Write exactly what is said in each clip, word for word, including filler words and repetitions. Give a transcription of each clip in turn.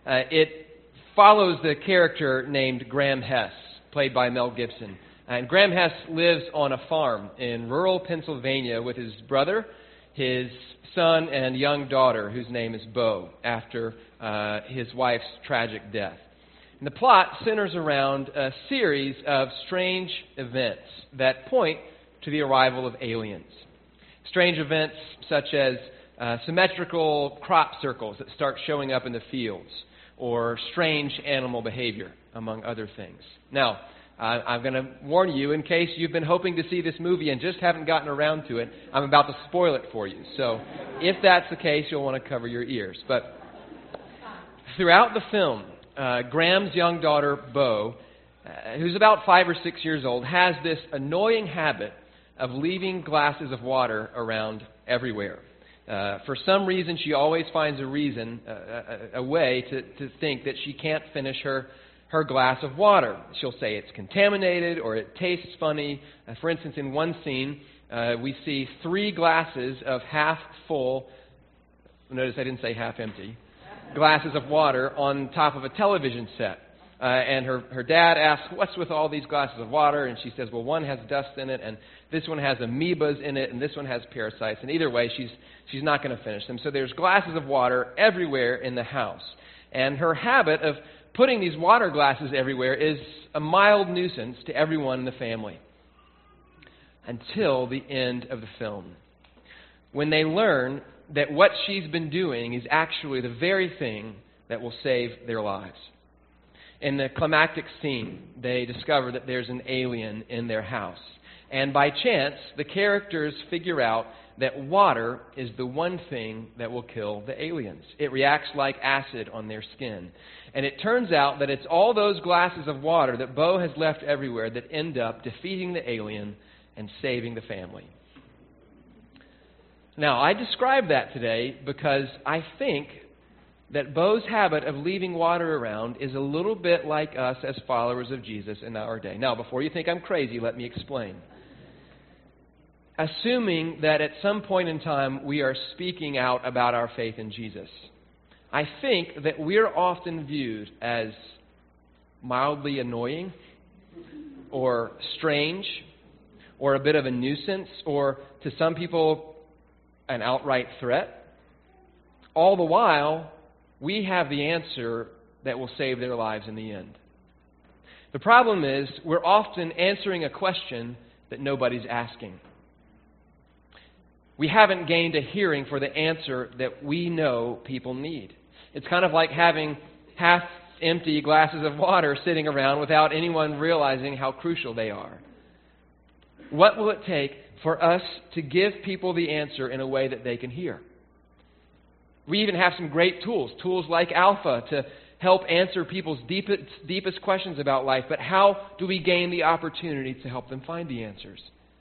Uh, it follows the character named Graham Hess, played by Mel Gibson. And Graham Hess lives on a farm in rural Pennsylvania with his brother, his son, and young daughter, whose name is Bo, after uh, his wife's tragic death. And the plot centers around a series of strange events that point to the arrival of aliens. Strange events such as uh, symmetrical crop circles that start showing up in the fields, or strange animal behavior, among other things. Now, uh, I'm going to warn you, in case you've been hoping to see this movie and just haven't gotten around to it, I'm about to spoil it for you. So if that's the case, you'll want to cover your ears. But throughout the film, uh, Graham's young daughter, Bo, uh, who's about five or six years old, has this annoying habit of leaving glasses of water around everywhere. Uh, for some reason, she always finds a reason, uh, a, a way to, to think that she can't finish her, her glass of water. She'll say it's contaminated or it tastes funny. Uh, for instance, in one scene, uh, we see three glasses of half full, notice I didn't say half empty, glasses of water on top of a television set. Uh, and her, her dad asks, what's with all these glasses of water? And she says, well, one has dust in it, and this one has amoebas in it, and this one has parasites. And either way, she's she's not going to finish them. So there's glasses of water everywhere in the house. And her habit of putting these water glasses everywhere is a mild nuisance to everyone in the family. Until the end of the film, when they learn that what she's been doing is actually the very thing that will save their lives. In the climactic scene, they discover that there's an alien in their house. And by chance, the characters figure out that water is the one thing that will kill the aliens. It reacts like acid on their skin. And it turns out that it's all those glasses of water that Bo has left everywhere that end up defeating the alien and saving the family. Now, I describe that today because I think that Bo's habit of leaving water around is a little bit like us as followers of Jesus in our day. Now, before you think I'm crazy, let me explain. Assuming that at some point in time we are speaking out about our faith in Jesus, I think that we're often viewed as mildly annoying or strange or a bit of a nuisance or, to some people, an outright threat. All the while, we have the answer that will save their lives in the end. The problem is, we're often answering a question that nobody's asking. We haven't gained a hearing for the answer that we know people need. It's kind of like having half-empty glasses of water sitting around without anyone realizing how crucial they are. What will it take for us to give people the answer in a way that they can hear? We even have some great tools, tools like Alpha, to help answer people's deepest, deepest questions about life. But how do we gain the opportunity to help them find the answers?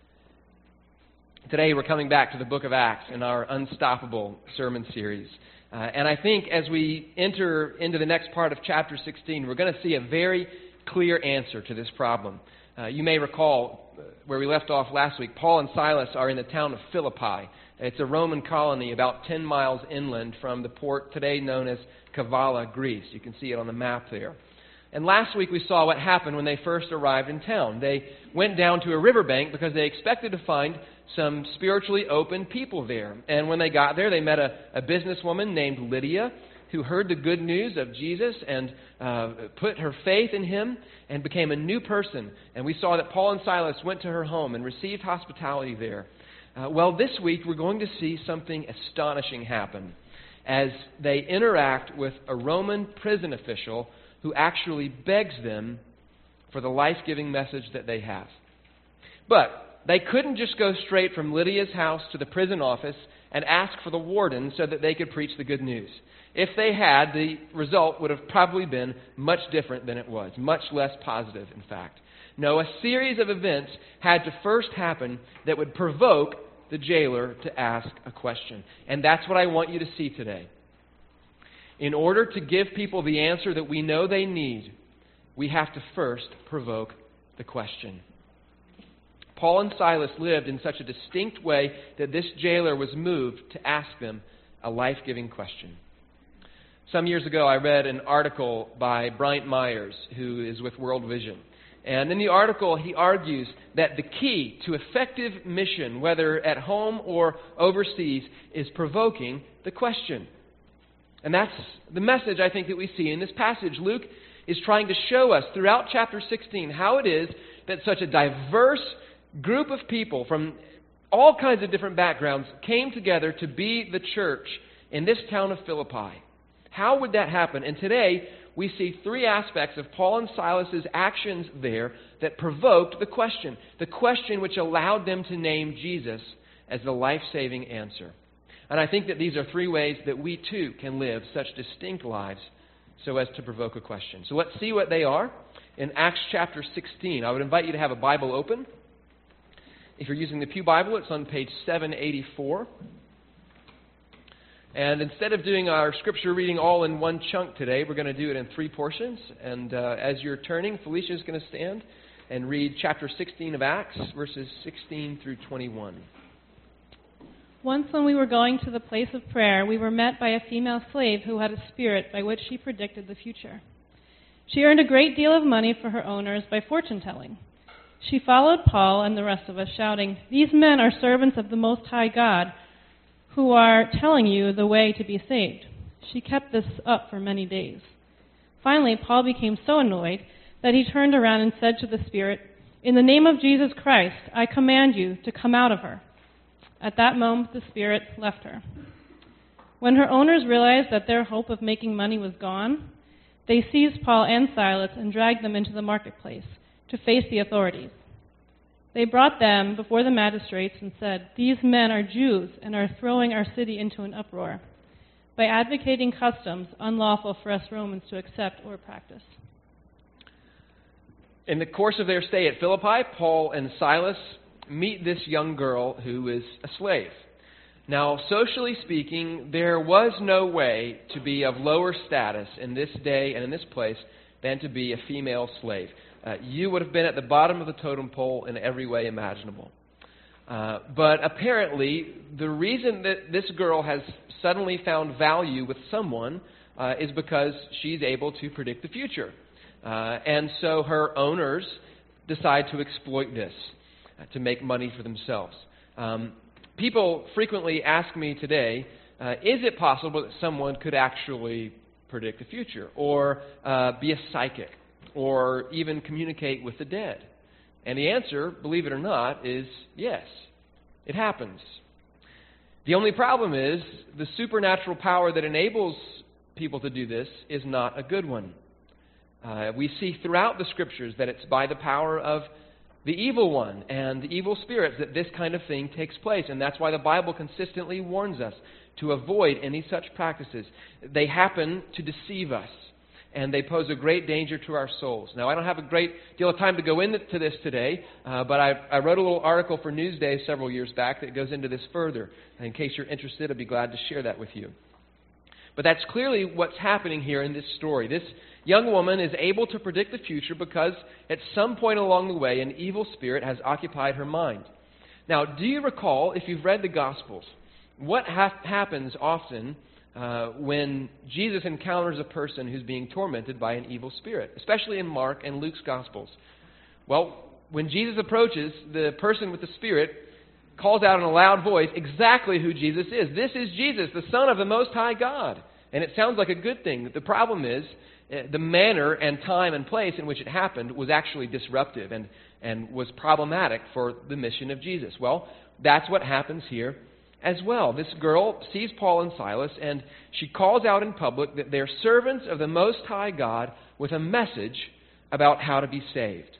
Today we're coming back to the book of Acts in our Unstoppable sermon series. Uh, and I think as we enter into the next part of chapter sixteen, we're going to see a very clear answer to this problem. Uh, you may recall where we left off last week. Paul and Silas are in the town of Philippi. It's a Roman colony about ten miles inland from the port today known as Kavala, Greece. You can see it on the map there. And last week we saw what happened when they first arrived in town. They went down to a riverbank because they expected to find some spiritually open people there. And when they got there, they met a, a businesswoman named Lydia who heard the good news of Jesus and uh, put her faith in him and became a new person. And we saw that Paul and Silas went to her home and received hospitality there. Uh, well, this week we're going to see something astonishing happen as they interact with a Roman prison official who actually begs them for the life-giving message that they have. But they couldn't just go straight from Lydia's house to the prison office and ask for the warden so that they could preach the good news. If they had, the result would have probably been much different than it was, much less positive, in fact. No, a series of events had to first happen that would provoke the jailer to ask a question. And that's what I want you to see today. In order to give people the answer that we know they need, we have to first provoke the question. Paul and Silas lived in such a distinct way that this jailer was moved to ask them a life-giving question. Some years ago, I read an article by Bryant Myers, who is with World Vision. And in the article, he argues that the key to effective mission, whether at home or overseas, is provoking the question. And that's the message, I think, that we see in this passage. Luke is trying to show us throughout chapter sixteen how it is that such a diverse group of people from all kinds of different backgrounds came together to be the church in this town of Philippi. How would that happen? And today, we see three aspects of Paul and Silas's actions there that provoked the question. The question which allowed them to name Jesus as the life-saving answer. And I think that these are three ways that we too can live such distinct lives so as to provoke a question. So let's see what they are in Acts chapter sixteen. I would invite you to have a Bible open. If you're using the Pew Bible, it's on page seven eighty-four. And instead of doing our scripture reading all in one chunk today, we're going to do it in three portions. And uh, as you're turning, Felicia is going to stand and read chapter sixteen of Acts, verses sixteen through twenty-one. Once when we were going to the place of prayer, we were met by a female slave who had a spirit by which she predicted the future. She earned a great deal of money for her owners by fortune-telling. She followed Paul and the rest of us, shouting, "These men are servants of the Most High God, who are telling you the way to be saved." She kept this up for many days. Finally, Paul became so annoyed that he turned around and said to the spirit, "In the name of Jesus Christ, I command you to come out of her." At that moment, the spirit left her. When her owners realized that their hope of making money was gone, they seized Paul and Silas and dragged them into the marketplace to face the authorities. They brought them before the magistrates and said, "These men are Jews and are throwing our city into an uproar by advocating customs unlawful for us Romans to accept or practice." In the course of their stay at Philippi, Paul and Silas meet this young girl who is a slave. Now, socially speaking, there was no way to be of lower status in this day and in this place than to be a female slave. Uh, you would have been at the bottom of the totem pole in every way imaginable. Uh, but apparently, the reason that this girl has suddenly found value with someone uh, is because she's able to predict the future. Uh, and so her owners decide to exploit this uh, to make money for themselves. Um, people frequently ask me today, uh, is it possible that someone could actually predict the future or uh, be a psychic? Or even communicate with the dead? And the answer, believe it or not, is yes. It happens. The only problem is the supernatural power that enables people to do this is not a good one. Uh, we see throughout the Scriptures that it's by the power of the evil one and the evil spirits that this kind of thing takes place. And that's why the Bible consistently warns us to avoid any such practices. They happen to deceive us. And they pose a great danger to our souls. Now, I don't have a great deal of time to go into this today, uh, but I, I wrote a little article for Newsday several years back that goes into this further. And in case you're interested, I'd be glad to share that with you. But that's clearly what's happening here in this story. This young woman is able to predict the future because at some point along the way, an evil spirit has occupied her mind. Now, do you recall, if you've read the Gospels, what ha- happens often Uh, when Jesus encounters a person who's being tormented by an evil spirit, especially in Mark and Luke's Gospels? Well, when Jesus approaches, the person with the spirit calls out in a loud voice exactly who Jesus is. This is Jesus, the Son of the Most High God. And it sounds like a good thing. The problem is uh, the manner and time and place in which it happened was actually disruptive and, and was problematic for the mission of Jesus. Well, that's what happens here as well. This girl sees Paul and Silas, and she calls out in public that they're servants of the Most High God with a message about how to be saved.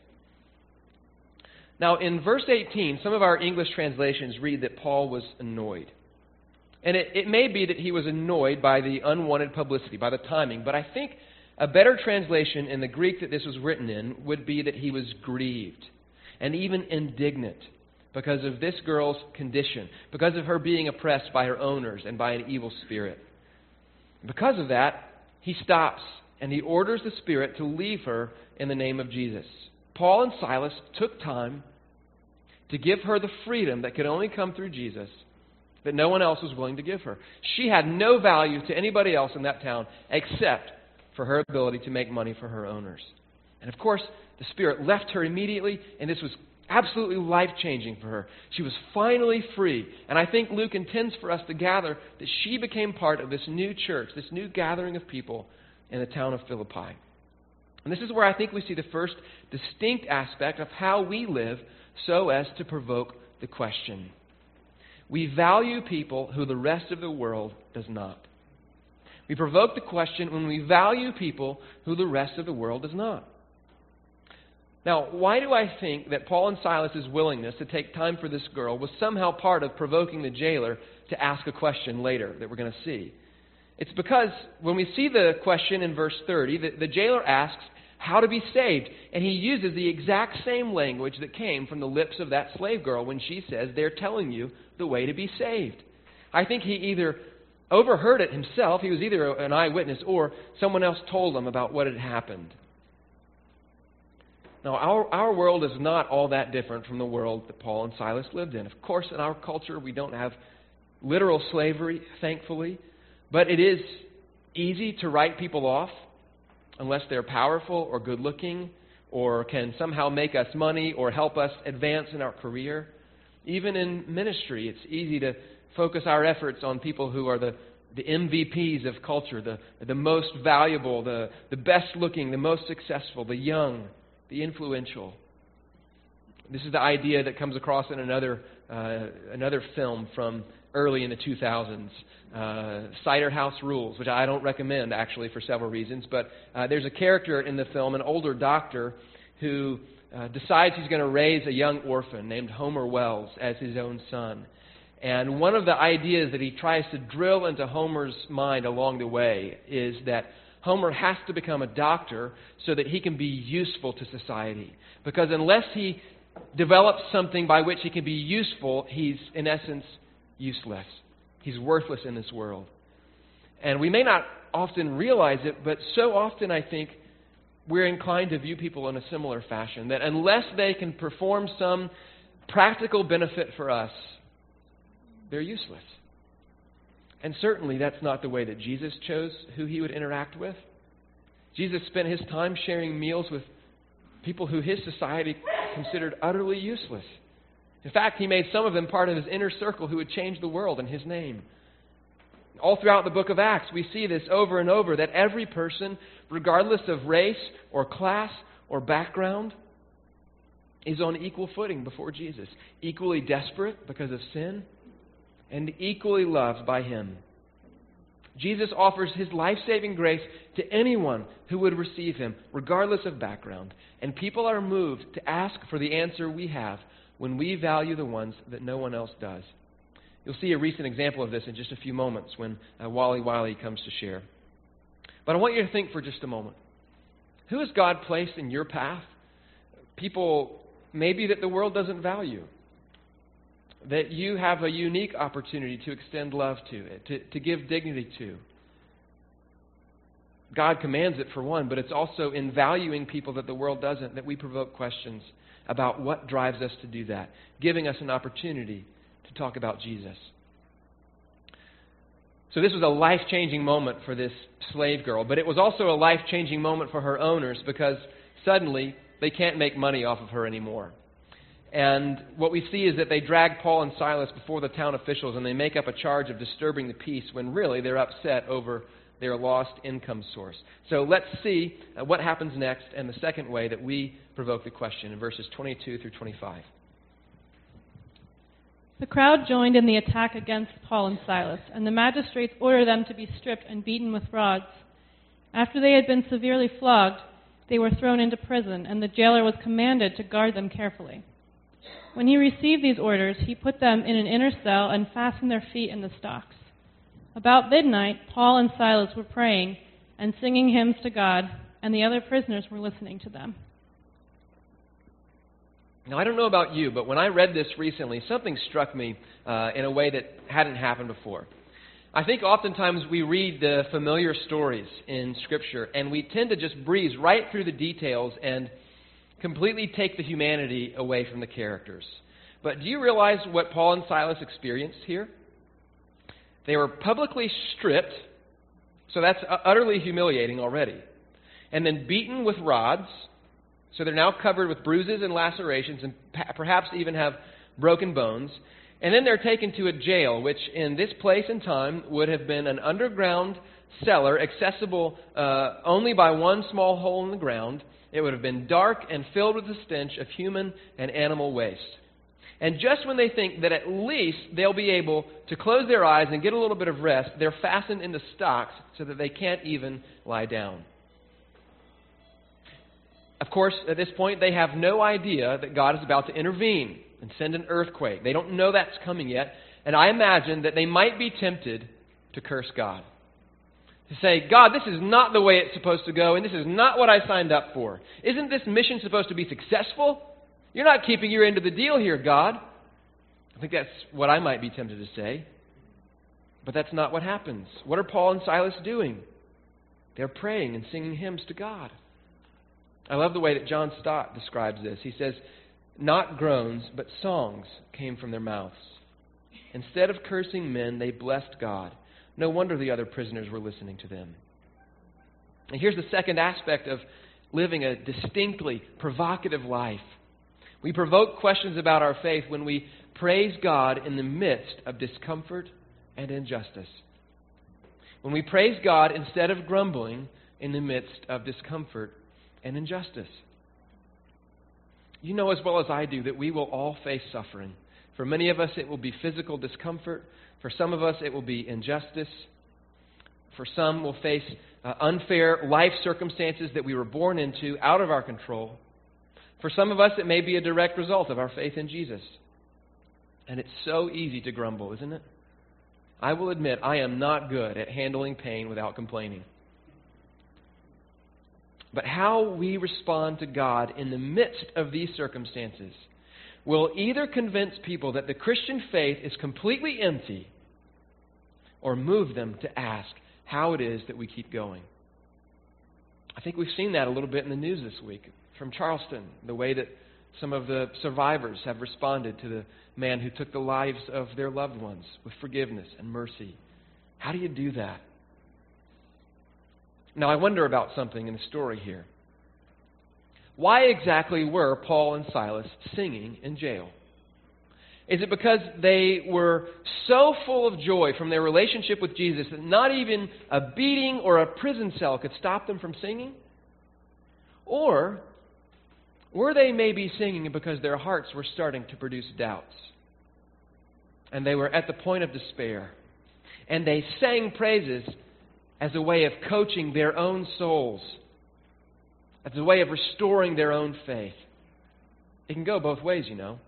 Now, in verse eighteen, some of our English translations read that Paul was annoyed. And it, it may be that he was annoyed by the unwanted publicity, by the timing, but I think a better translation in the Greek that this was written in would be that he was grieved and even indignant because of this girl's condition, because of her being oppressed by her owners and by an evil spirit. Because of that, he stops and he orders the spirit to leave her in the name of Jesus. Paul and Silas took time to give her the freedom that could only come through Jesus that no one else was willing to give her. She had no value to anybody else in that town except for her ability to make money for her owners. And of course, the Spirit left her immediately, and this was absolutely life-changing for her. She was finally free. And I think Luke intends for us to gather that she became part of this new church, this new gathering of people in the town of Philippi. And this is where I think we see the first distinct aspect of how we live so as to provoke the question. We value people who the rest of the world does not. We provoke the question when we value people who the rest of the world does not. Now, why do I think that Paul and Silas' willingness to take time for this girl was somehow part of provoking the jailer to ask a question later that we're going to see? It's because when we see the question in verse thirty, the, the jailer asks how to be saved. And he uses the exact same language that came from the lips of that slave girl when she says, they're telling you the way to be saved. I think he either overheard it himself, he was either an eyewitness, or someone else told him about what had happened. Now, our, our world is not all that different from the world that Paul and Silas lived in. Of course, in our culture, we don't have literal slavery, thankfully, but it is easy to write people off unless they're powerful or good-looking or can somehow make us money or help us advance in our career. Even in ministry, it's easy to focus our efforts on people who are the, the M V Ps of culture, the, the most valuable, the, the best-looking, the most successful, the young, the influential. This is the idea that comes across in another uh, another film from early in the two thousands, uh, Cider House Rules, which I don't recommend actually for several reasons. But uh, there's a character in the film, an older doctor, who uh, decides he's going to raise a young orphan named Homer Wells as his own son. And one of the ideas that he tries to drill into Homer's mind along the way is that Homer has to become a doctor so that he can be useful to society. Because unless he develops something by which he can be useful, he's, in essence, useless. He's worthless in this world. And we may not often realize it, but so often I think we're inclined to view people in a similar fashion, that unless they can perform some practical benefit for us, they're useless. And certainly that's not the way that Jesus chose who he would interact with. Jesus spent his time sharing meals with people who his society considered utterly useless. In fact, he made some of them part of his inner circle who would change the world in his name. All throughout the book of Acts, we see this over and over, that every person, regardless of race or class or background, is on equal footing before Jesus, equally desperate because of sin, and equally loved by him. Jesus offers his life-saving grace to anyone who would receive him, regardless of background. And people are moved to ask for the answer we have when we value the ones that no one else does. You'll see a recent example of this in just a few moments when uh, Wally Wiley comes to share. But I want you to think for just a moment. Who has God placed in your path? People maybe that the world doesn't value, that you have a unique opportunity to extend love to, to, to give dignity to. God commands it for one, but it's also in valuing people that the world doesn't that we provoke questions about what drives us to do that, giving us an opportunity to talk about Jesus. So this was a life-changing moment for this slave girl, but it was also a life-changing moment for her owners because suddenly they can't make money off of her anymore. And what we see is that they drag Paul and Silas before the town officials and they make up a charge of disturbing the peace when really they're upset over their lost income source. So let's see uh, what happens next and the second way that we provoke the question in verses twenty-two through twenty-five. The crowd joined in the attack against Paul and Silas, and the magistrates ordered them to be stripped and beaten with rods. After they had been severely flogged, they were thrown into prison, and the jailer was commanded to guard them carefully. When he received these orders, he put them in an inner cell and fastened their feet in the stocks. About midnight, Paul and Silas were praying and singing hymns to God, and the other prisoners were listening to them. Now, I don't know about you, but when I read this recently, something struck me uh, in a way that hadn't happened before. I think oftentimes we read the familiar stories in Scripture, and we tend to just breeze right through the details and completely take the humanity away from the characters. But do you realize what Paul and Silas experienced here? They were publicly stripped, so that's utterly humiliating already, and then beaten with rods, so they're now covered with bruises and lacerations and perhaps even have broken bones. And then they're taken to a jail, which in this place and time would have been an underground cellar accessible uh, only by one small hole in the ground. It would have been dark and filled with the stench of human and animal waste. And just when they think that at least they'll be able to close their eyes and get a little bit of rest, they're fastened into stocks so that they can't even lie down. Of course, at this point, they have no idea that God is about to intervene and send an earthquake. They don't know that's coming yet. And I imagine that they might be tempted to curse God. To say, God, this is not the way it's supposed to go, and this is not what I signed up for. Isn't this mission supposed to be successful? You're not keeping your end of the deal here, God. I think that's what I might be tempted to say. But that's not what happens. What are Paul and Silas doing? They're praying and singing hymns to God. I love the way that John Stott describes this. He says, not groans, but songs came from their mouths. Instead of cursing men, they blessed God. No wonder the other prisoners were listening to them. And here's the second aspect of living a distinctly provocative life. We provoke questions about our faith when we praise God in the midst of discomfort and injustice. When we praise God instead of grumbling in the midst of discomfort and injustice. You know as well as I do that we will all face suffering. For many of us, it will be physical discomfort. For some of us, it will be injustice. For some, we'll face uh, unfair life circumstances that we were born into out of our control. For some of us, it may be a direct result of our faith in Jesus. And it's so easy to grumble, isn't it? I will admit, I am not good at handling pain without complaining. But how we respond to God in the midst of these circumstances will either convince people that the Christian faith is completely empty or move them to ask how it is that we keep going. I think we've seen that a little bit in the news this week from Charleston, the way that some of the survivors have responded to the man who took the lives of their loved ones with forgiveness and mercy. How do you do that? Now, I wonder about something in the story here. Why exactly were Paul and Silas singing in jail? Is it because they were so full of joy from their relationship with Jesus that not even a beating or a prison cell could stop them from singing? Or were they maybe singing because their hearts were starting to produce doubts? And they were at the point of despair. And they sang praises as a way of coaching their own souls, as a way of restoring their own faith. It can go both ways, you know.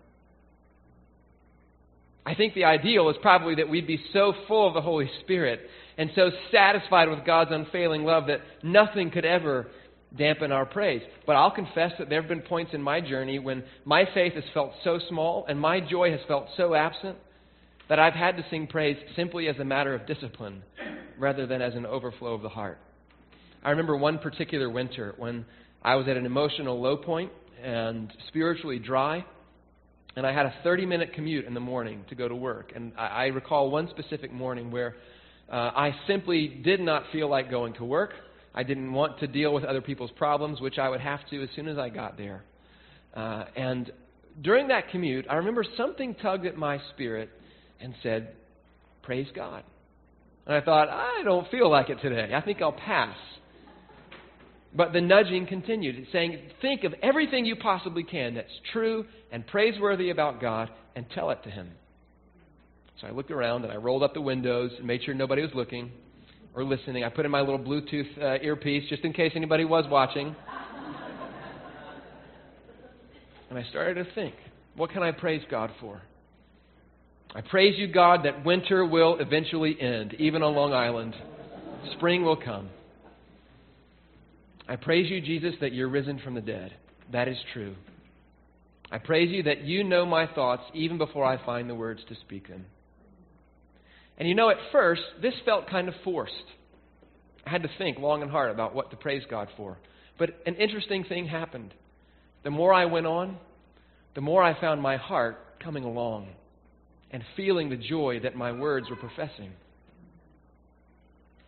I think the ideal is probably that we'd be so full of the Holy Spirit and so satisfied with God's unfailing love that nothing could ever dampen our praise. But I'll confess that there have been points in my journey when my faith has felt so small and my joy has felt so absent that I've had to sing praise simply as a matter of discipline rather than as an overflow of the heart. I remember one particular winter when I was at an emotional low point and spiritually dry, and I had a thirty-minute commute in the morning to go to work. And I, I recall one specific morning where uh, I simply did not feel like going to work. I didn't want to deal with other people's problems, which I would have to as soon as I got there. Uh, and during that commute, I remember something tugged at my spirit and said, "Praise God." And I thought, I don't feel like it today. I think I'll pass. But the nudging continued. It's saying, think of everything you possibly can that's true and praiseworthy about God and tell it to Him. So I looked around and I rolled up the windows and made sure nobody was looking or listening. I put in my little Bluetooth uh, earpiece just in case anybody was watching. And I started to think, what can I praise God for? I praise you, God, that winter will eventually end, even on Long Island. Spring will come. I praise you, Jesus, that you're risen from the dead. That is true. I praise you that you know my thoughts even before I find the words to speak them. And you know, at first, this felt kind of forced. I had to think long and hard about what to praise God for. But an interesting thing happened. The more I went on, the more I found my heart coming along and feeling the joy that my words were professing.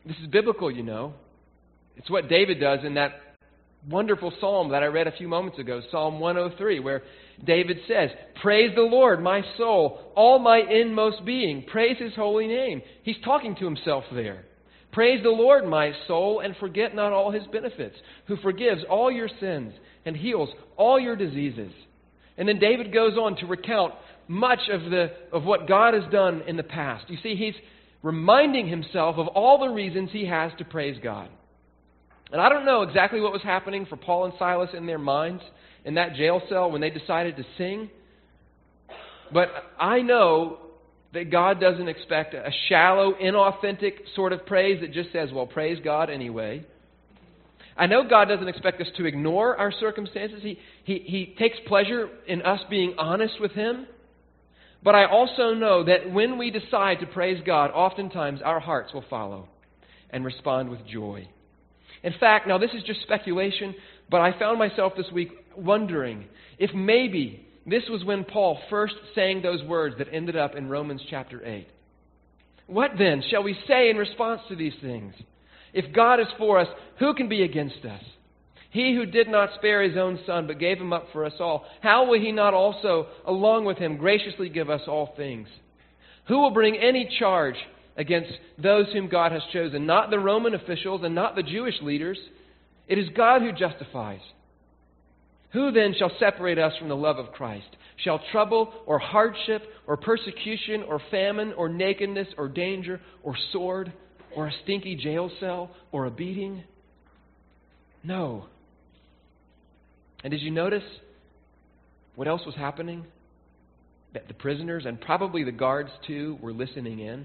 This is biblical, you know. It's what David does in that wonderful psalm that I read a few moments ago, Psalm one oh three, where David says, "Praise the Lord, my soul, all my inmost being. Praise His holy name." He's talking to himself there. "Praise the Lord, my soul, and forget not all His benefits, who forgives all your sins and heals all your diseases." And then David goes on to recount much of the of what God has done in the past. You see, he's reminding himself of all the reasons he has to praise God. And I don't know exactly what was happening for Paul and Silas in their minds in that jail cell when they decided to sing. But I know that God doesn't expect a shallow, inauthentic sort of praise that just says, well, praise God anyway. I know God doesn't expect us to ignore our circumstances. He, he, he takes pleasure in us being honest with Him. But I also know that when we decide to praise God, oftentimes our hearts will follow and respond with joy. In fact, now this is just speculation, but I found myself this week wondering if maybe this was when Paul first sang those words that ended up in Romans chapter eight. What then shall we say in response to these things? If God is for us, who can be against us? He who did not spare His own Son, but gave Him up for us all, how will He not also, along with Him, graciously give us all things? Who will bring any charge against those whom God has chosen? Not the Roman officials and not the Jewish leaders. It is God who justifies. Who then shall separate us from the love of Christ? Shall trouble or hardship or persecution or famine or nakedness or danger or sword or a stinky jail cell or a beating? No. And did you notice what else was happening? That the prisoners, and probably the guards too, were listening in.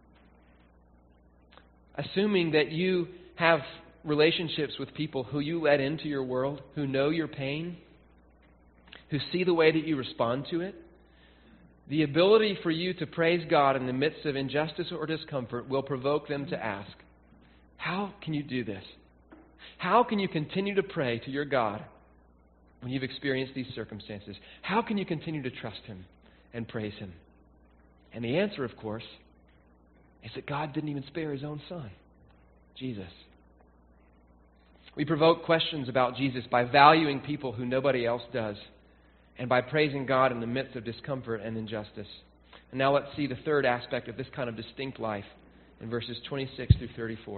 Assuming that you have relationships with people who you let into your world, who know your pain, who see the way that you respond to it, the ability for you to praise God in the midst of injustice or discomfort will provoke them to ask, how can you do this? How can you continue to pray to your God when you've experienced these circumstances? How can you continue to trust Him and praise Him? And the answer, of course, is that God didn't even spare His own Son, Jesus. We provoke questions about Jesus by valuing people who nobody else does, and by praising God in the midst of discomfort and injustice. And now let's see the third aspect of this kind of distinct life in verses twenty-six through thirty-four.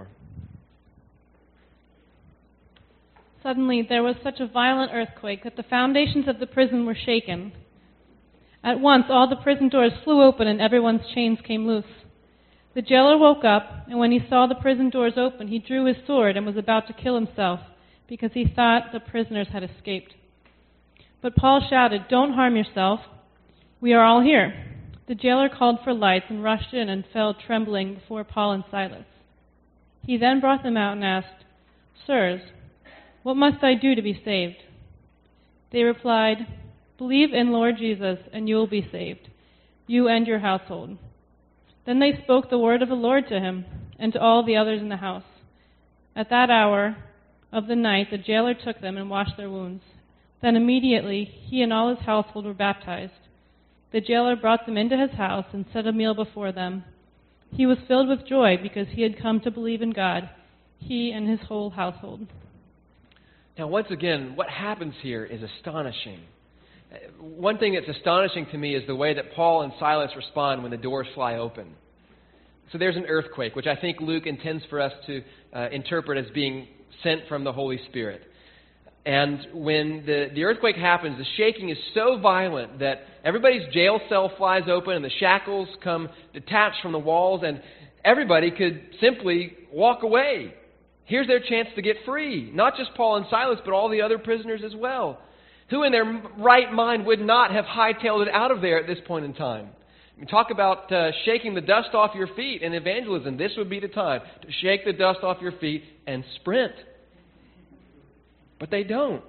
Suddenly there was such a violent earthquake that the foundations of the prison were shaken. At once all the prison doors flew open and everyone's chains came loose. The jailer woke up, and when he saw the prison doors open, he drew his sword and was about to kill himself because he thought the prisoners had escaped. But Paul shouted, "Don't harm yourself. We are all here." The jailer called for lights and rushed in and fell trembling before Paul and Silas. He then brought them out and asked, "Sirs, what must I do to be saved?" They replied, "Believe in Lord Jesus, and you will be saved, you and your household." Then they spoke the word of the Lord to him and to all the others in the house. At that hour of the night, the jailer took them and washed their wounds. Then immediately he and all his household were baptized. The jailer brought them into his house and set a meal before them. He was filled with joy because he had come to believe in God, he and his whole household. Now, once again, what happens here is astonishing. One thing that's astonishing to me is the way that Paul and Silas respond when the doors fly open. So there's an earthquake, which I think Luke intends for us to uh, interpret as being sent from the Holy Spirit. And when the, the earthquake happens, the shaking is so violent that everybody's jail cell flies open and the shackles come detached from the walls, and everybody could simply walk away. Here's their chance to get free. Not just Paul and Silas, but all the other prisoners as well. Who in their right mind would not have hightailed it out of there at this point in time? I mean, talk about uh, shaking the dust off your feet in evangelism. This would be the time to shake the dust off your feet and sprint. But they don't.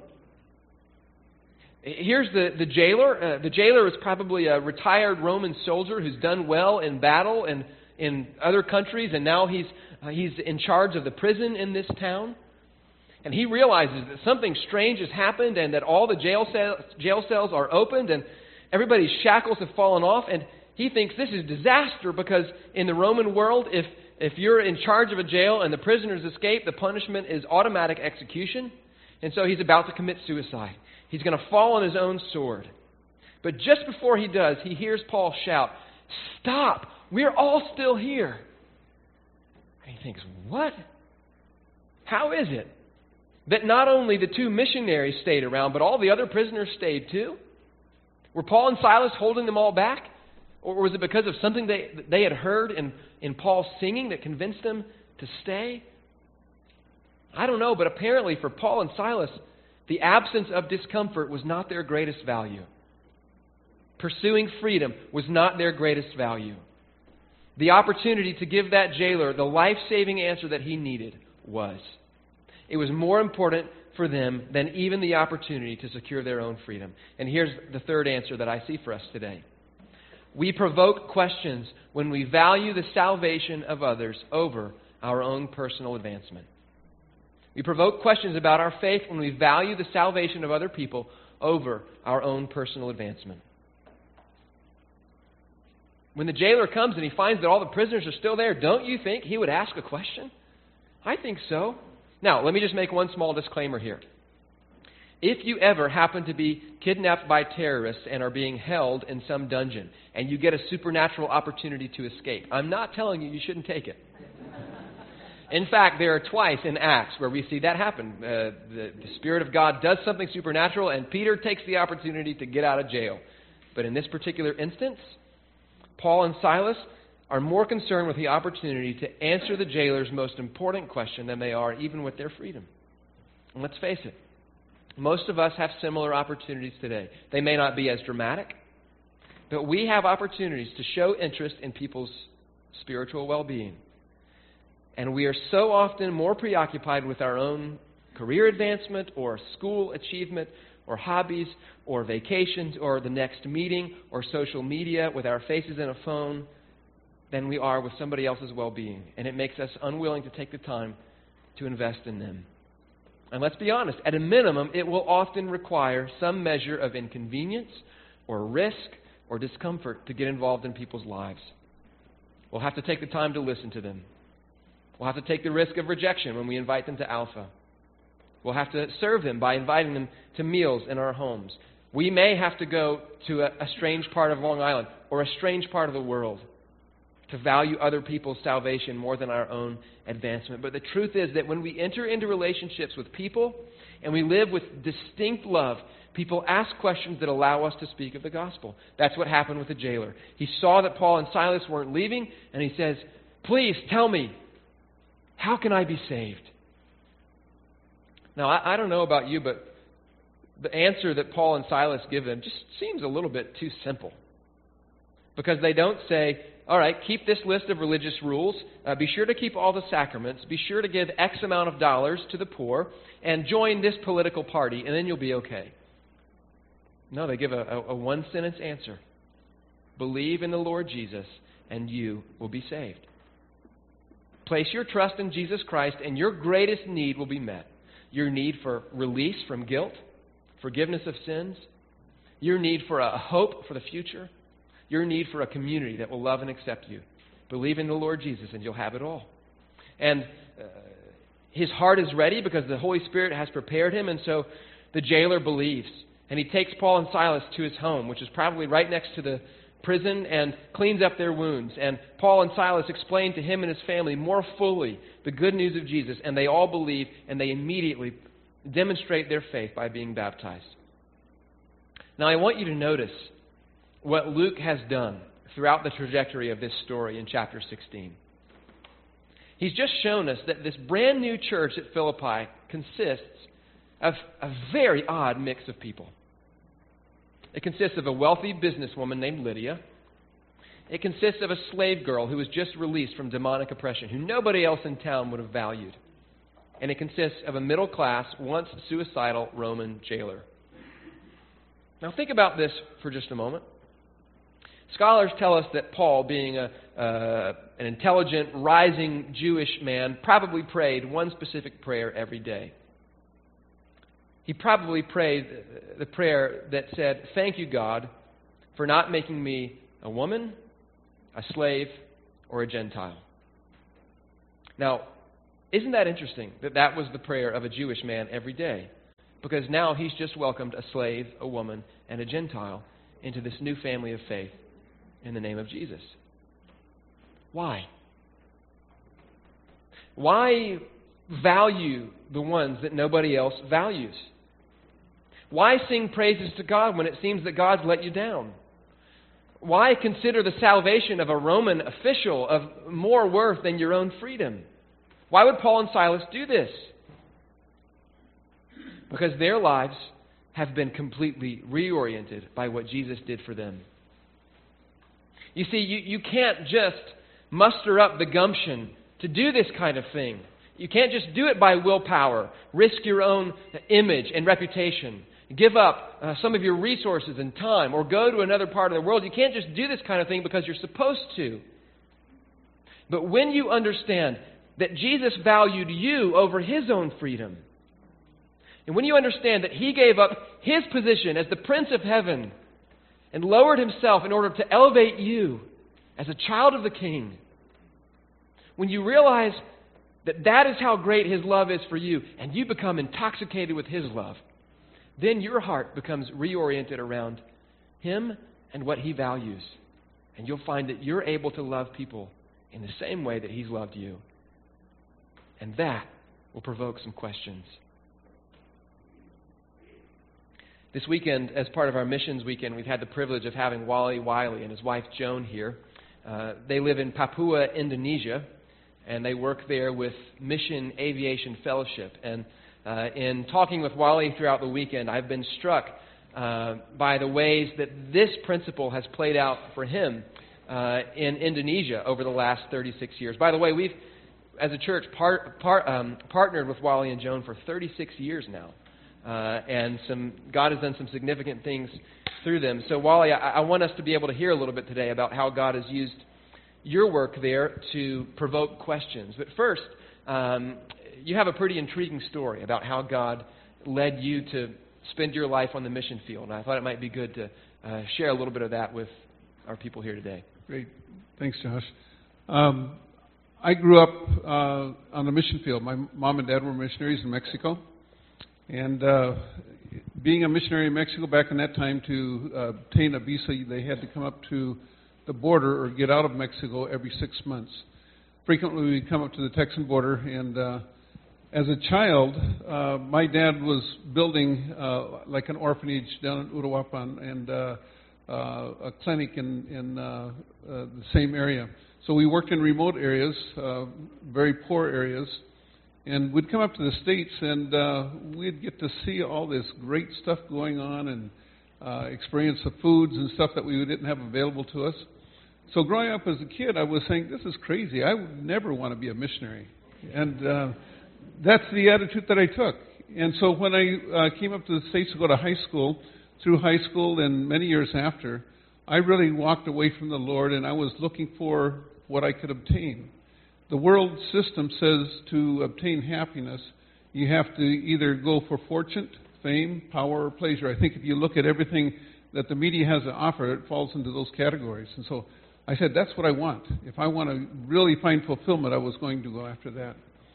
Here's the, the jailer. Uh, the jailer is probably a retired Roman soldier who's done well in battle and in other countries, and now he's uh, he's in charge of the prison in this town. And he realizes that something strange has happened and that all the jail cells, jail cells are opened and everybody's shackles have fallen off. And he thinks this is disaster because in the Roman world, if if you're in charge of a jail and the prisoners escape, the punishment is automatic execution. And so he's about to commit suicide. He's going to fall on his own sword. But just before he does, he hears Paul shout, "Stop! We're all still here." And he thinks, what? How is it that not only the two missionaries stayed around, but all the other prisoners stayed too? Were Paul and Silas holding them all back? Or was it because of something they, they had heard in, in Paul's singing that convinced them to stay? I don't know, but apparently for Paul and Silas, the absence of discomfort was not their greatest value. Pursuing freedom was not their greatest value. The opportunity to give that jailer the life-saving answer that he needed was. It was more important for them than even the opportunity to secure their own freedom. And here's the third answer that I see for us today. We provoke questions when we value the salvation of others over our own personal advancement. We provoke questions about our faith when we value the salvation of other people over our own personal advancement. When the jailer comes and he finds that all the prisoners are still there, don't you think he would ask a question? I think so. Now, let me just make one small disclaimer here. If you ever happen to be kidnapped by terrorists and are being held in some dungeon, and you get a supernatural opportunity to escape, I'm not telling you you shouldn't take it. In fact, there are twice in Acts where we see that happen. Uh, the, the Spirit of God does something supernatural, and Peter takes the opportunity to get out of jail. But in this particular instance, Paul and Silas are more concerned with the opportunity to answer the jailer's most important question than they are even with their freedom. And let's face it, most of us have similar opportunities today. They may not be as dramatic, but we have opportunities to show interest in people's spiritual well-being. And we are so often more preoccupied with our own career advancement or school achievement or hobbies or vacations or the next meeting or social media with our faces in a phone than we are with somebody else's well-being. And it makes us unwilling to take the time to invest in them. And let's be honest, at a minimum, it will often require some measure of inconvenience or risk or discomfort to get involved in people's lives. We'll have to take the time to listen to them. We'll have to take the risk of rejection when we invite them to Alpha. We'll have to serve them by inviting them to meals in our homes. We may have to go to a, a strange part of Long Island or a strange part of the world to value other people's salvation more than our own advancement. But the truth is that when we enter into relationships with people and we live with distinct love, people ask questions that allow us to speak of the gospel. That's what happened with the jailer. He saw that Paul and Silas weren't leaving, and he says, "Please tell me, how can I be saved?" Now, I, I don't know about you, but the answer that Paul and Silas give them just seems a little bit too simple. Because they don't say, all right, keep this list of religious rules, uh, be sure to keep all the sacraments, be sure to give X amount of dollars to the poor, and join this political party, and then you'll be okay. No, they give a, a, a one-sentence answer. Believe in the Lord Jesus, and you will be saved. Place your trust in Jesus Christ, and your greatest need will be met. Your need for release from guilt, forgiveness of sins, your need for a hope for the future, your need for a community that will love and accept you. Believe in the Lord Jesus, and you'll have it all. And uh, his heart is ready because the Holy Spirit has prepared him, and so the jailer believes. And he takes Paul and Silas to his home, which is probably right next to the prison, and cleans up their wounds. And Paul and Silas explain to him and his family more fully the good news of Jesus, and they all believe, and they immediately demonstrate their faith by being baptized. Now, I want you to notice what Luke has done throughout the trajectory of this story in chapter sixteen. He's just shown us that this brand new church at Philippi consists of a very odd mix of people. It consists of a wealthy businesswoman named Lydia. It consists of a slave girl who was just released from demonic oppression, who nobody else in town would have valued. And it consists of a middle-class, once suicidal Roman jailer. Now think about this for just a moment. Scholars tell us that Paul, being a, uh, an intelligent, rising Jewish man, probably prayed one specific prayer every day. He probably prayed the prayer that said, "Thank you, God, for not making me a woman, a slave, or a Gentile." Now, isn't that interesting that that was the prayer of a Jewish man every day? Because now he's just welcomed a slave, a woman, and a Gentile into this new family of faith in the name of Jesus. Why? Why value the ones that nobody else values? Why sing praises to God when it seems that God's let you down? Why consider the salvation of a Roman official of more worth than your own freedom? Why would Paul and Silas do this? Because their lives have been completely reoriented by what Jesus did for them. You see, you, you can't just muster up the gumption to do this kind of thing. You can't just do it by willpower, risk your own image and reputation, give up uh, some of your resources and time, or go to another part of the world. You can't just do this kind of thing because you're supposed to. But when you understand that Jesus valued you over His own freedom, and when you understand that He gave up His position as the Prince of Heaven and lowered Himself in order to elevate you as a child of the King, when you realize that that is how great His love is for you, and you become intoxicated with His love, then your heart becomes reoriented around Him and what He values. And you'll find that you're able to love people in the same way that He's loved you. And that will provoke some questions. This weekend, as part of our missions weekend, we've had the privilege of having Wally Wiley and his wife Joan here. Uh, they live in Papua, Indonesia, and they work there with Mission Aviation Fellowship. And uh, in talking with Wally throughout the weekend, I've been struck uh, by the ways that this principle has played out for him uh, in Indonesia over the last thirty-six years. By the way, we've, as a church, part, part, um, partnered with Wally and Joan for thirty-six years now. Uh, and some God has done some significant things through them. So, Wally, I, I want us to be able to hear a little bit today about how God has used your work there to provoke questions. But first, um, you have a pretty intriguing story about how God led you to spend your life on the mission field. And I thought it might be good to uh, share a little bit of that with our people here today. Great. Thanks, Josh. Um, I grew up uh, on the mission field. My mom and dad were missionaries in Mexico. And uh, being a missionary in Mexico back in that time, to uh, obtain a visa, they had to come up to the border or get out of Mexico every six months. Frequently, we'd come up to the Texan border, and uh, as a child, uh, my dad was building uh, like an orphanage down in Uruapan and uh, uh, a clinic in, in uh, uh, the same area. So we worked in remote areas, uh, very poor areas. And we'd come up to the States, and uh, we'd get to see all this great stuff going on and uh, experience the foods and stuff that we didn't have available to us. So growing up as a kid, I was saying, this is crazy. I would never want to be a missionary. And uh, that's the attitude that I took. And so when I uh, came up to the States to go to high school, through high school and many years after, I really walked away from the Lord, and I was looking for what I could obtain. The world system says to obtain happiness, you have to either go for fortune, fame, power, or pleasure. I think if you look at everything that the media has to offer, it falls into those categories. And so I said, that's what I want. If I want to really find fulfillment, I was going to go after that.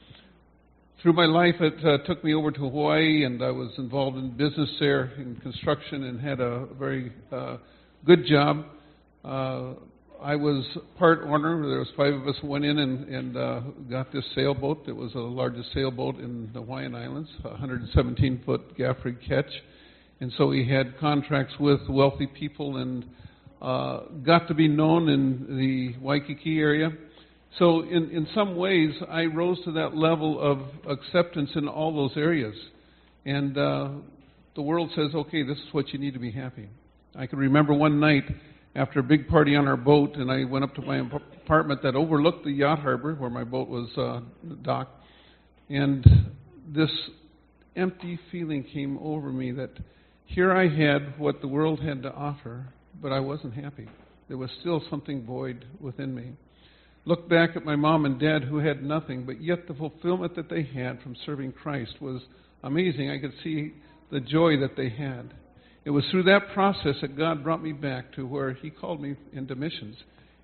Through my life, it uh, took me over to Hawaii, and I was involved in business there, in construction, and had a very uh, good job. Uh, I was part owner. There was five of us who went in and, and uh, got this sailboat. It was the largest sailboat in the Hawaiian Islands, a one hundred seventeen foot gaff rig catch. And so we had contracts with wealthy people and uh, got to be known in the Waikiki area. So in, in some ways, I rose to that level of acceptance in all those areas. And uh, the world says, okay, this is what you need to be happy. I can remember one night, after a big party on our boat, and I went up to my apartment that overlooked the yacht harbor where my boat was uh, docked, and this empty feeling came over me that here I had what the world had to offer, but I wasn't happy. There was still something void within me. Looked back at my mom and dad who had nothing, but yet the fulfillment that they had from serving Christ was amazing. I could see the joy that they had. It was through that process that God brought me back to where He called me into missions.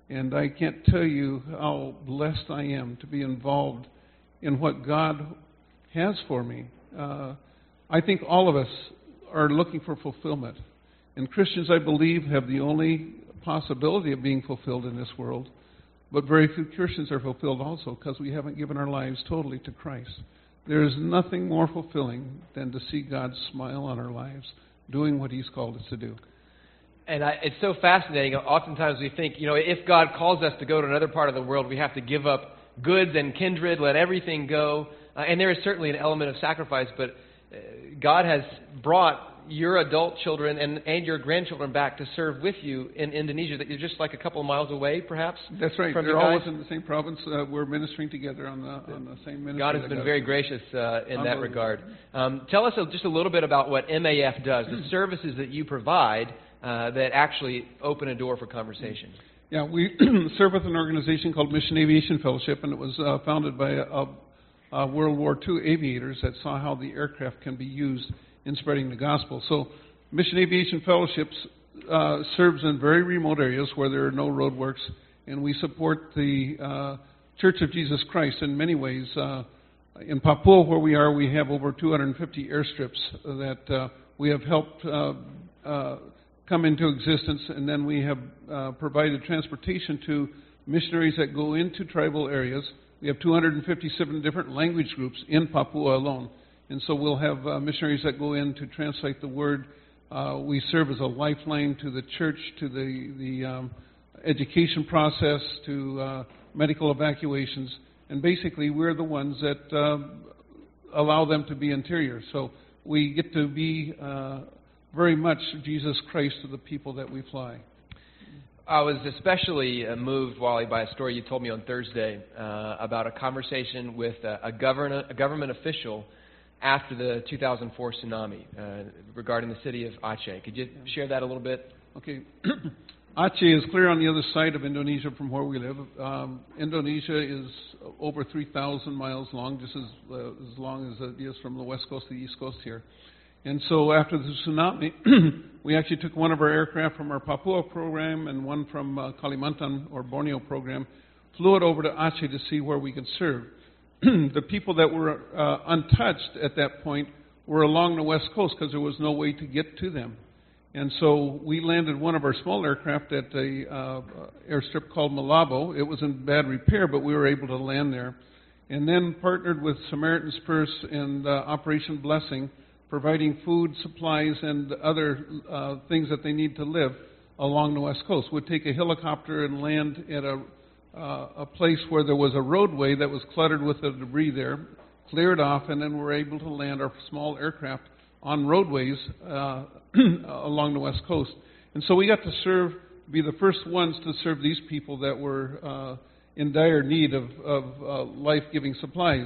And I can't tell you how blessed I am to be involved in what God has for me. Uh, I think all of us are looking for fulfillment. And Christians, I believe, have the only possibility of being fulfilled in this world. But very few Christians are fulfilled also because we haven't given our lives totally to Christ. There is nothing more fulfilling than to see God's smile on our lives, doing what He's called us to do. And I, it's so fascinating. Oftentimes we think, you know, if God calls us to go to another part of the world, we have to give up goods and kindred, let everything go. Uh, and there is certainly an element of sacrifice, but uh, God has brought your adult children and, and your grandchildren back to serve with you in Indonesia, that you're just like a couple of miles away, perhaps? That's right. From They're you guys? always in the same province. Uh, we're ministering together on the, on the same ministry. God has been very gracious uh, in that regard. Um, tell us a, just a little bit about what M A F does, the services that you provide uh, that actually open a door for conversation. Yeah, we serve with an organization called Mission Aviation Fellowship, and it was uh, founded by a, a World War Two aviators that saw how the aircraft can be used in spreading the gospel. So Mission Aviation Fellowships uh, serves in very remote areas where there are no roadworks, and we support the uh, Church of Jesus Christ in many ways. Uh, in Papua, where we are, we have over two hundred fifty airstrips that uh, we have helped uh, uh, come into existence, and then we have uh, provided transportation to missionaries that go into tribal areas. We have two hundred fifty-seven different language groups in Papua alone. And so we'll have uh, missionaries that go in to translate the word. Uh, we serve as a lifeline to the church, to the, the um, education process, to uh, medical evacuations. And basically, we're the ones that uh, allow them to be interior. So we get to be uh, very much Jesus Christ to the people that we fly. I was especially uh, moved, Wally, by a story you told me on Thursday uh, about a conversation with a, a, govern- a government official after the two thousand four tsunami uh, regarding the city of Aceh. Could you share that a little bit? Okay. Aceh is clear on the other side of Indonesia from where we live. Um, Indonesia is over three thousand miles long, just as, uh, as long as it is from the west coast to the east coast here. And so after the tsunami, we actually took one of our aircraft from our Papua program and one from uh, Kalimantan or Borneo program, flew it over to Aceh to see where we could serve. The people that were uh, untouched at that point were along the west coast because there was no way to get to them. And so we landed one of our small aircraft at a uh, airstrip called Malabo. It was in bad repair, but we were able to land there. And then partnered with Samaritan's Purse and uh, Operation Blessing, providing food, supplies, and other uh, things that they need to live along the west coast. We'd take a helicopter and land at a Uh, a place where there was a roadway that was cluttered with the debris there, clear it off, and then we're able to land our small aircraft on roadways uh, along the west coast. And so we got to serve, be the first ones to serve these people that were uh, in dire need of, of uh, life-giving supplies.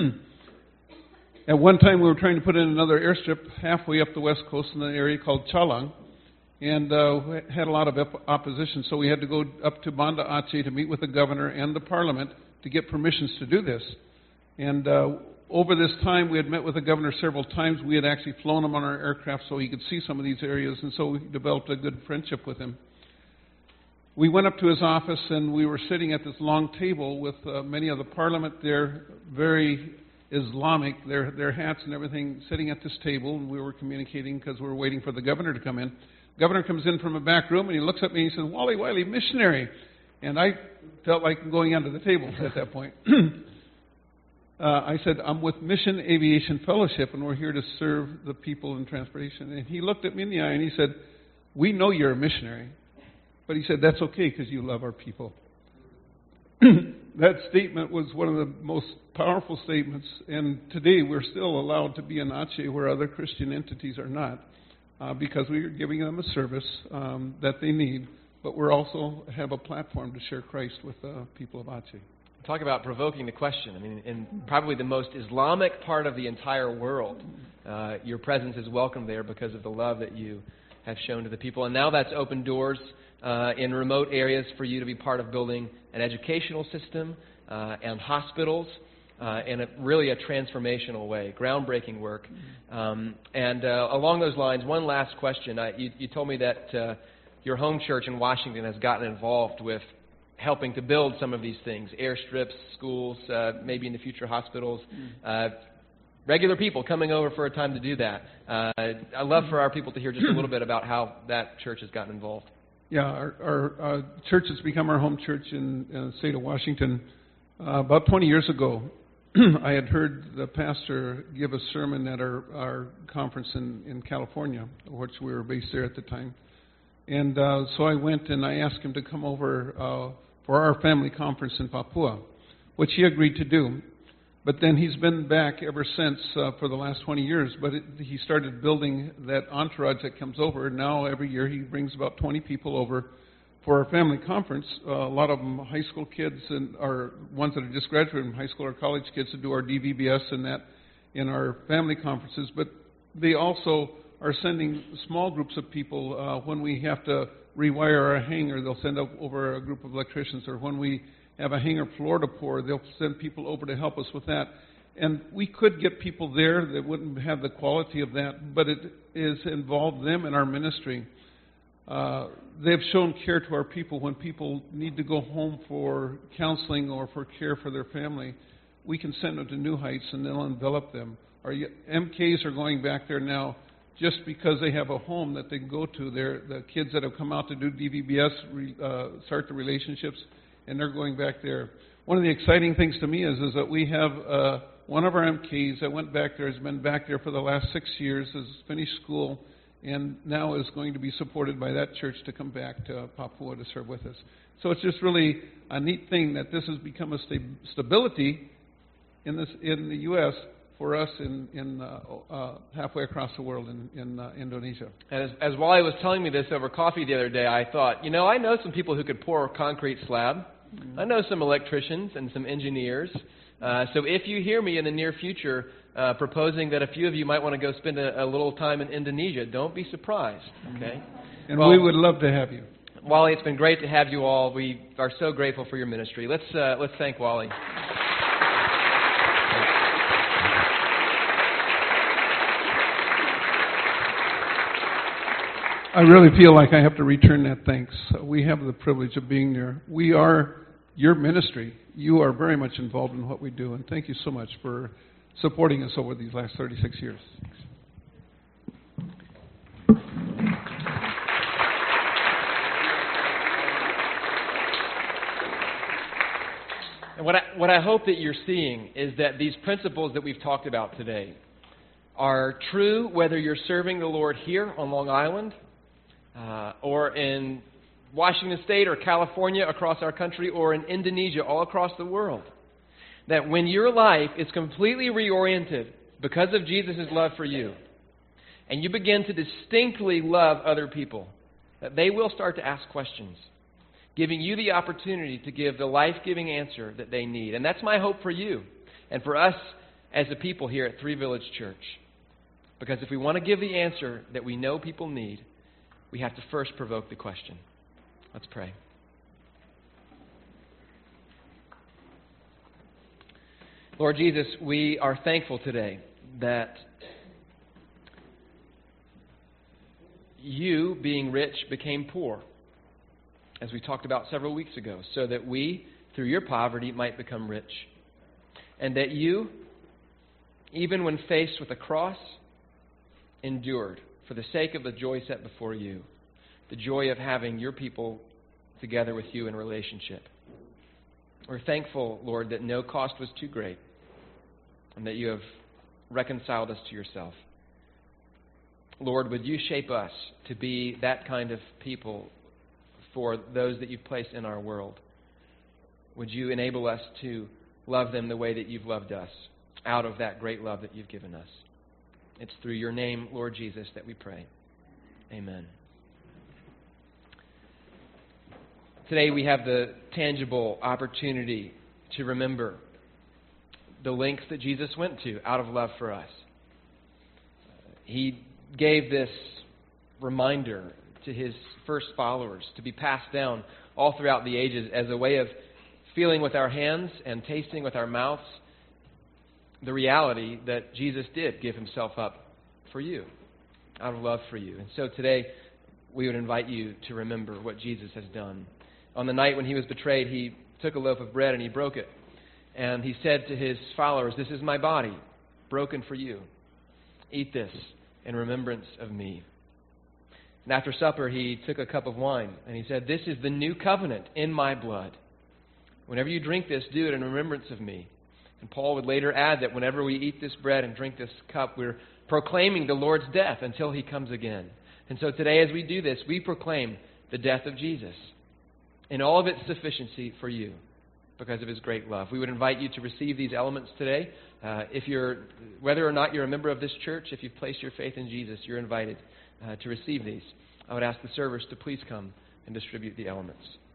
At one time we were trying to put in another airstrip halfway up the west coast in an area called Chalang, and uh, we had a lot of op- opposition, so we had to go up to Banda Aceh to meet with the governor and the parliament to get permissions to do this. And uh, over this time, we had met with the governor several times. We had actually flown him on our aircraft so he could see some of these areas, and so we developed a good friendship with him. We went up to his office, and we were sitting at this long table with uh, many of the parliament there, very Islamic, their, their hats and everything, sitting at this table, and we were communicating because we were waiting for the governor to come in. Governor comes in from a back room, and he looks at me and he says, "Wally Wiley, missionary." And I felt like going under the table at that point. uh, I said, "I'm with Mission Aviation Fellowship, and we're here to serve the people in transportation." And he looked at me in the eye, and he said, "We know you're a missionary." But he said, "That's okay because you love our people." That statement was one of the most powerful statements. And today we're still allowed to be in Aceh where other Christian entities are not. Uh, because we are giving them a service um, that they need, but we also have a platform to share Christ with the people of Aceh. Talk about provoking the question. I mean, in probably the most Islamic part of the entire world, uh, your presence is welcome there because of the love that you have shown to the people. And now that's opened doors uh, in remote areas for you to be part of building an educational system uh, and hospitals. Uh, in a really a transformational way, groundbreaking work. Um, and uh, along those lines, one last question. I, you, you told me that uh, your home church in Washington has gotten involved with helping to build some of these things, airstrips, schools, uh, maybe in the future hospitals. Uh, regular people coming over for a time to do that. Uh, I'd love for our people to hear just a little bit about how that church has gotten involved. Yeah, our, our uh, church has become our home church in, in the state of Washington. Uh, about twenty years ago, I had heard the pastor give a sermon at our, our conference in, in California, which we were based there at the time. And uh, so I went and I asked him to come over uh, for our family conference in Papua, which he agreed to do. But then he's been back ever since uh, for the last twenty years. But it, he started building that entourage that comes over. Now every year he brings about twenty people over for our family conference. Uh, a lot of them high school kids and are ones that are just graduated from high school or college kids to do our D V B S and that in our family conferences. But they also are sending small groups of people uh, when we have to rewire a hangar. They'll send up over a group of electricians, or when we have a hangar floor to pour, they'll send people over to help us with that. And we could get people there that wouldn't have the quality of that, but it is involved them in our ministry. Uh, they've shown care to our people when people need to go home for counseling or for care for their family. We can send them to New Heights and they'll envelop them. Our M Ks are going back there now just because they have a home that they can go to. They're, the kids that have come out to do D V B S re, uh, start the relationships, and they're going back there. One of the exciting things to me is, is that we have uh, one of our M Ks that went back there, has been back there for the last six years, has finished school, and now is going to be supported by that church to come back to Papua to serve with us. So it's just really a neat thing that this has become a sta- stability in this in the U S for us in, in uh, uh, halfway across the world in, in uh, Indonesia. And as, as Wally was telling me this over coffee the other day, I thought, you know, I know some people who could pour a concrete slab. Mm-hmm. I know some electricians and some engineers. Uh, so if you hear me in the near future uh, proposing that a few of you might want to go spend a, a little time in Indonesia, don't be surprised, okay? And well, we would love to have you. Wally, it's been great to have you all. We are so grateful for your ministry. Let's uh, let's thank Wally. I really feel like I have to return that thanks. We have the privilege of being there. We are your ministry. You are very much involved in what we do, and thank you so much for supporting us over these last thirty-six years. And what I, what I hope that you're seeing is that these principles that we've talked about today are true whether you're serving the Lord here on Long Island, Uh, or in Washington State or California across our country, or in Indonesia all across the world. That when your life is completely reoriented because of Jesus' love for you, and you begin to distinctly love other people, that they will start to ask questions, giving you the opportunity to give the life-giving answer that they need. And that's my hope for you and for us as a people here at Three Village Church. Because if we want to give the answer that we know people need, we have to first provoke the question. Let's pray. Lord Jesus, we are thankful today that you, being rich, became poor, as we talked about several weeks ago, so that we, through your poverty, might become rich. And that you, even when faced with a cross, endured for the sake of the joy set before you, the joy of having your people together with you in relationship. We're thankful, Lord, that no cost was too great and that you have reconciled us to yourself. Lord, would you shape us to be that kind of people for those that you've placed in our world? Would you enable us to love them the way that you've loved us, out of that great love that you've given us? It's through your name, Lord Jesus, that we pray. Amen. Today we have the tangible opportunity to remember the lengths that Jesus went to out of love for us. He gave this reminder to his first followers to be passed down all throughout the ages as a way of feeling with our hands and tasting with our mouths the reality that Jesus did give himself up for you, out of love for you. And so today, we would invite you to remember what Jesus has done On the night when he was betrayed, he took a loaf of bread and he broke it. And he said to his followers, "This is my body, broken for you. Eat this in remembrance of me." And after supper, he took a cup of wine, and he said, "This is the new covenant in my blood. Whenever you drink this, do it in remembrance of me." And Paul would later add that whenever we eat this bread and drink this cup, we're proclaiming the Lord's death until he comes again. And so today, as we do this, we proclaim the death of Jesus in all of its sufficiency for you because of his great love. We would invite you to receive these elements today. Uh, if you're, whether or not you're a member of this church, if you've placed your faith in Jesus, you're invited uh, to receive these. I would ask the servers to please come and distribute the elements.